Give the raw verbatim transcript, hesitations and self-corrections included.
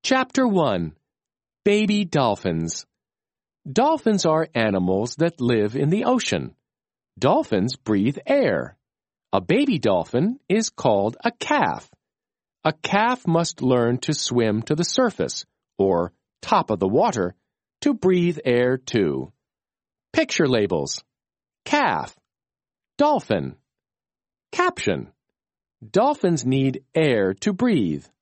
Chapter one. Baby Dolphins. Dolphins are animals that live in the ocean. Dolphins breathe air. A baby dolphin is called a calf. A calf must learn to swim to the surface, or top of the water, to breathe air too. Picture labels. Calf. Dolphin. Caption. Dolphins need air to breathe.